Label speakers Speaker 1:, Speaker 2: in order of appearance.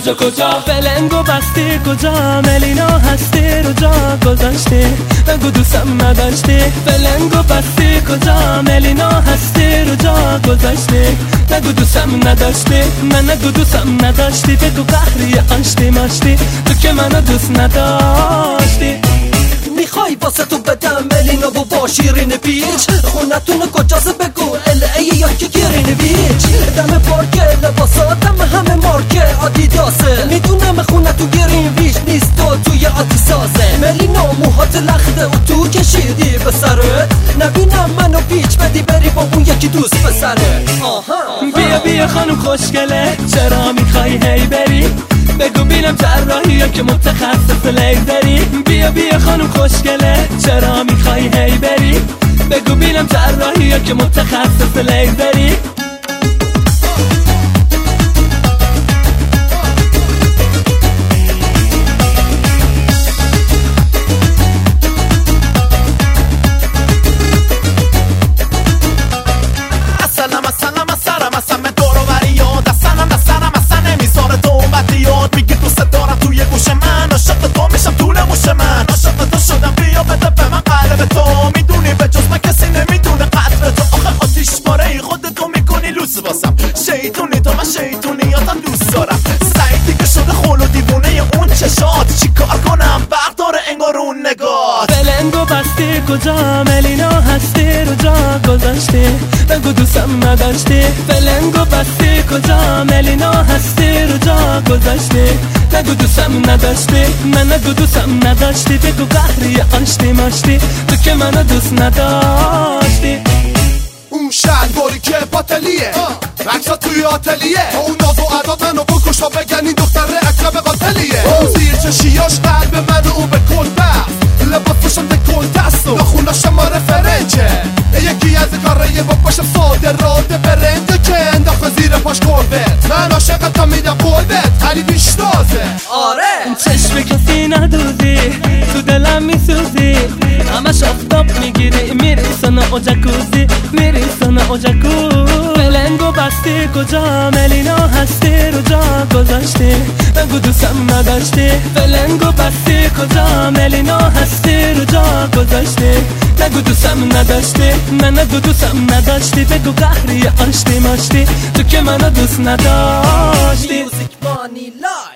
Speaker 1: کجا فلنگو بستی کجا ملینا هستی رو جا گذاشتی نگو دوستم نداشتی فلنگو بستی کجا ملینا هستی رو جا گذاشتی نگو دوستم نداشتی من نگو دوستم نداشتی بگو قهری آشتی ماشتی تو که منو دوست نداشتی
Speaker 2: میخوای واسه تو بدم ملینا و با شیرین بیچ خونتون کجاست بگو LA یا که گیرین بیچ دم پارک لباساتم همه مارک آدیداسه میدونم خونه تو گیرین بیچ نیست تو توی آتیسازه ملینا موهات لخته و تو کشیدی به سرت نبینم منو بیچ بدی بری با اون یکی دوست پسره
Speaker 1: بیا بیا خانم خوشگله چرا میخوای هی بری بگو بینم جراحی یا که متخصص لیزری بیا بیا خانم خوشگله چرا میخوای هی بری بگو بینم جراحی یا که متخصص لیزری
Speaker 3: شیطونی تو من شیطونیاتم دوست دارم سعیدی که شده خول و دیوونه اون چشات چی کار کنم برداره انگار اون نگاه
Speaker 1: فلنگو بستی کجا ملینا هستی رو جا گذاشتی نگو دوستم نداشتی فلنگو بستی کجا ملینا هستی رو جا گذاشتی نگو دوستم نداشتی من نگو دوستم نداشتی بگو قهری آشتی ماشتی تو که منو دوست نداشتی
Speaker 3: اون شلواری که پاتلیه عکسا توی آتلیه اون ناز و عداد منو بکش تا بگن این دختر اکرم قاتلیه اون زیر چشیاش قلب منو اون به کل بست لباسشم دکل دست و نخوناش ما رفرنچه یکی از کاره با پاشم صادرات برنده که انداخت زیر پاش کربت من عاشقتم میدم قلبت علی بیشتازه
Speaker 2: آره
Speaker 1: چشم کسی ندوزی تو دلم میسوزی همش آفتاب میگیری میری سنا و جکوزی میری سنا و جکوز فلنگو بستی کجا ملینا هستی رو جا گذاشتی نگو دوستم نداشتی فلنگو بستی کجا ملینا هستی رو جا گذاشتی نگو دوستم نداشتی من نگو دوستم نداشتی بگو قهری آشتی ماشتی تو که منو دوست نداشتی
Speaker 2: موزیک مانی لایف